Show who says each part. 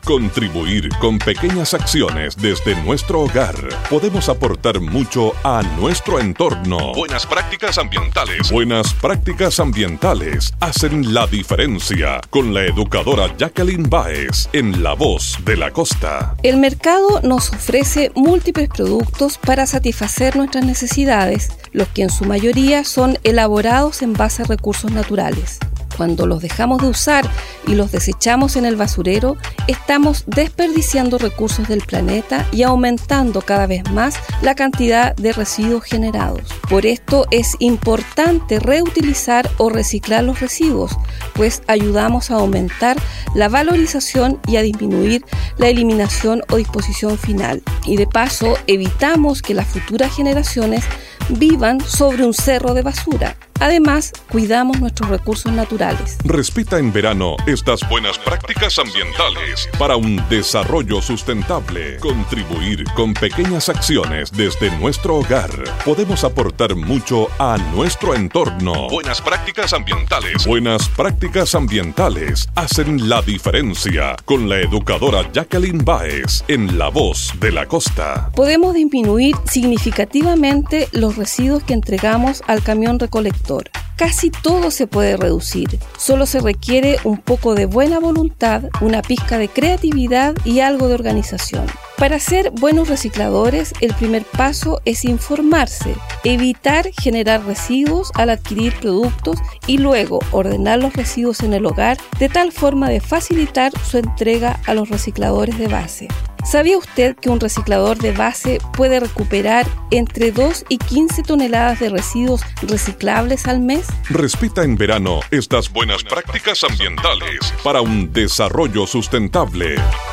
Speaker 1: Contribuir con pequeñas acciones desde nuestro hogar. Podemos aportar mucho a nuestro entorno. Buenas prácticas ambientales. Buenas prácticas ambientales hacen la diferencia. Con la educadora Jacqueline Báez en La Voz de la Costa.
Speaker 2: El mercado nos ofrece múltiples productos para satisfacer nuestras necesidades, los que en su mayoría son elaborados en base a recursos naturales. Cuando los dejamos de usar y los desechamos en el basurero, estamos desperdiciando recursos del planeta y aumentando cada vez más la cantidad de residuos generados. Por esto es importante reutilizar o reciclar los residuos, pues ayudamos a aumentar la valorización y a disminuir la eliminación o disposición final. Y de paso, evitamos que las futuras generaciones vivan sobre un cerro de basura. Además, cuidamos nuestros recursos naturales.
Speaker 1: Respeta en verano estas buenas prácticas ambientales para un desarrollo sustentable. Contribuir con pequeñas acciones desde nuestro hogar. Podemos aportar mucho a nuestro entorno. Buenas prácticas ambientales. Buenas prácticas ambientales hacen la diferencia. Con la educadora Jacqueline Báez en La Voz de la Costa.
Speaker 2: Podemos disminuir significativamente los residuos que entregamos al camión recolector. Casi todo se puede reducir, solo se requiere un poco de buena voluntad, una pizca de creatividad y algo de organización. Para ser buenos recicladores, el primer paso es informarse, evitar generar residuos al adquirir productos y luego ordenar los residuos en el hogar de tal forma de facilitar su entrega a los recicladores de base. ¿Sabía usted que un reciclador de base puede recuperar entre 2 y 15 toneladas de residuos reciclables al mes?
Speaker 1: Respeta en verano estas buenas prácticas ambientales para un desarrollo sustentable.